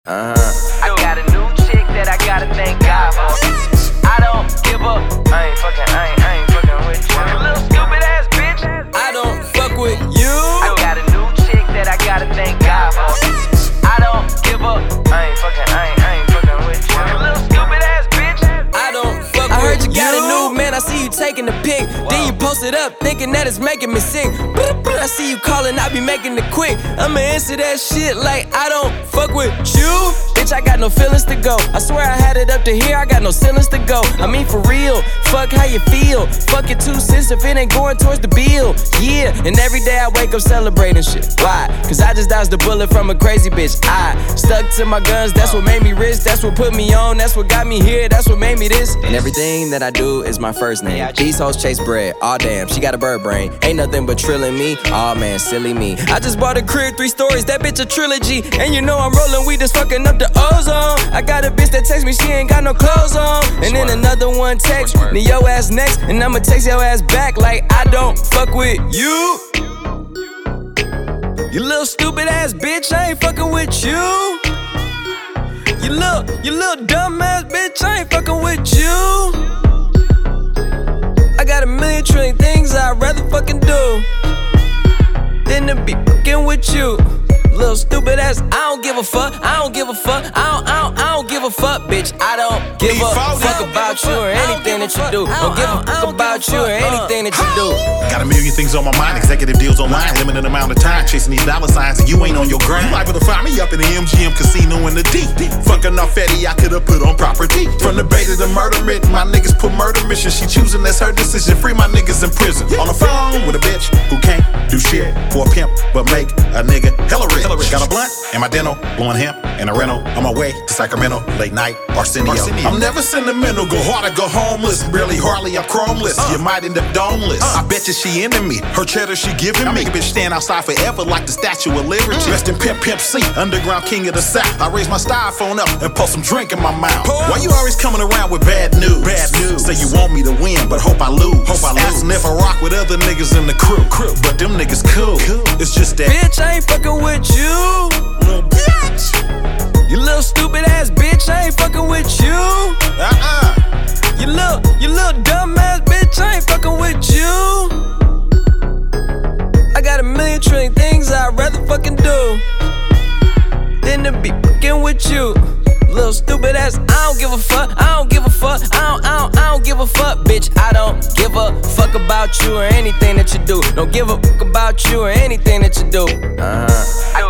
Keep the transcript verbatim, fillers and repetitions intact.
Uh-huh. I got a new chick that I gotta thank God for. I don't give up. I ain't fucking, I ain't, I ain't fucking with you. You little stupid ass bitch. I don't fuck with you. I got a new chick that I gotta thank God for. I don't give up. I ain't fucking, I ain't, I ain't fucking with you. You little stupid ass bitch. I don't fuck I with you. I heard you got a new man, I see you taking the pic. Whoa. Then you post it up, thinking that it's making me sick. I see you calling, I be making it quick. I'ma answer that shit like I don't fuck with you. Bitch, I got no feelings to go. I swear I had it up to here, I got no ceilings to go. I mean for real, fuck how you feel. Fuck your two cents if it ain't going towards the bill. Yeah, and every day I wake up celebrating shit. Why? Cause I just dodged a bullet from a crazy bitch. I stuck to my guns, that's what made me rich. That's what put me on, that's what got me here. That's what made me this. And everything that I do is my first name. These hoes chase bread, aw damn, she got a bird brain. Ain't nothing but trilling me, aw man, silly me. I just bought a crib, three stories, that bitch a trilogy. And you know I'm rolling weed, just fucking up the ozone. I got a bitch that text me, she ain't got no clothes on. And then another one text me, your ass next. And I'ma text your ass back like I don't fuck with you. You little stupid ass bitch, I ain't fucking with you. You little, you little dumb ass bitch, I ain't fucking with you. I got a million trillion things I'd rather fucking do than to be fucking with you. Little stupid ass, I don't give a fuck, I don't give a fuck, I don't, I don't, I don't give a fuck, bitch. I don't give a fuck about you or anything that you do. Don't give a fuck about you or anything that you do. Got a million things on my mind, executive deals online, limited amount of time, chasing these dollar signs, and you ain't on your grind. You liable to find me up in the M G M casino in the D. Fucking off Eddie, I could've put on property. From the bay to the murder written, my niggas put murder mission. She choosing, that's her decision. Free my niggas in prison. On the phone with a bitch who can't do shit for a pimp, but make a nigga hella rich. Got a blunt in my dental, blowing hemp in a rental. On my way to Sacramento, late night, Arsenio. Arsenio. I'm never sentimental, go hard or go homeless. Barely, hardly, I'm chromeless. Uh. You might end up domeless. Uh. I bet you she into me. Her cheddar she giving I me. I make a bitch stand outside forever like the Statue of Liberty. Mm. Rest in Pimp Pimp C, underground king of the South. I raise my styrofoam up and pour some drink in my mouth. Pause. Why you always coming around with bad news? Bad news. Say you want me to win, but hope I lose. Hope I lose. Asking if I rock with other niggas in the crew. crew. But them niggas cool. cool. It's just that. Bitch, I ain't fucking with you. Little bitch. You little stupid ass bitch, I ain't fucking with you. Uh-uh. You little, you little dumb ass bitch, I ain't fucking with you. I got a million trillion things I'd rather fucking do than to be fucking with you. Little stupid ass, I don't give a fuck, I don't give a fuck, I don't, I don't, I don't give a fuck, bitch. I don't give a fuck about you or anything that you do. Don't give a fuck about you or anything that you do. Uh-huh.